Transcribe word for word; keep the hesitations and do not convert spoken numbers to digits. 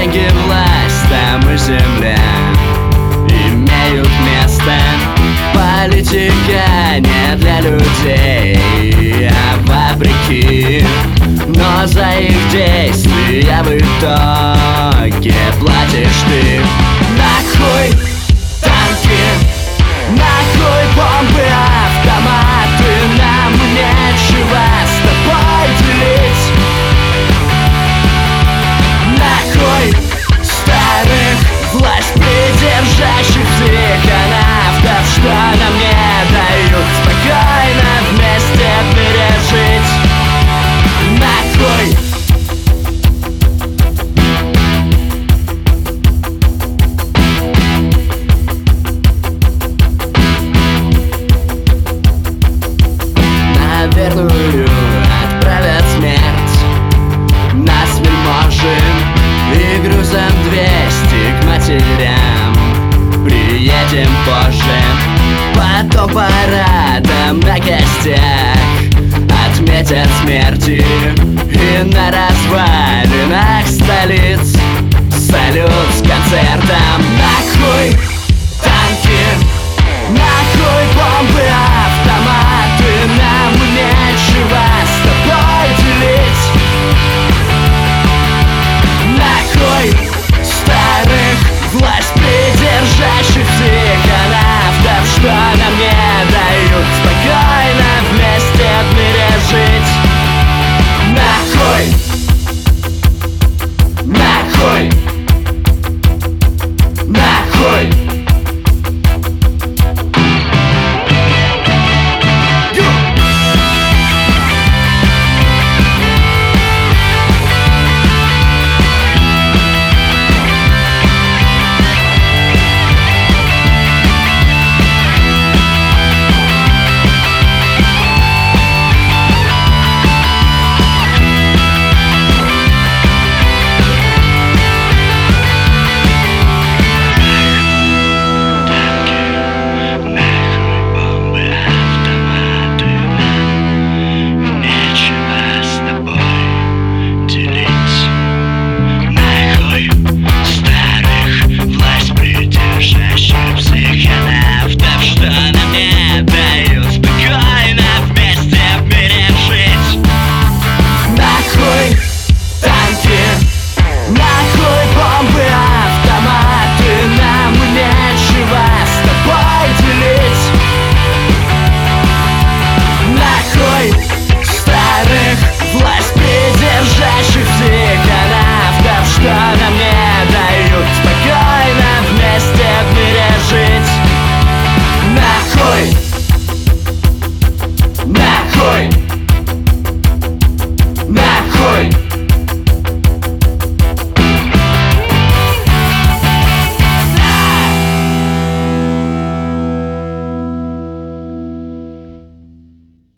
Деньги, власть, там и земля имеют место. Политика не для людей, а вопреки. Но за их действия в итоге платишь ты. Нахуй танки, нахуй бомбы, автоматы, нам нечего с тобой делить. Нахуй старых власть придержащих психонавтов, что нам не дают спокойно вместе пережить. Нахуй! На верную отправят смерть нас, вельможи, и грузом двести к матерям приедем позже. Потом парадом на костях отметят смерти и на развалинах столиц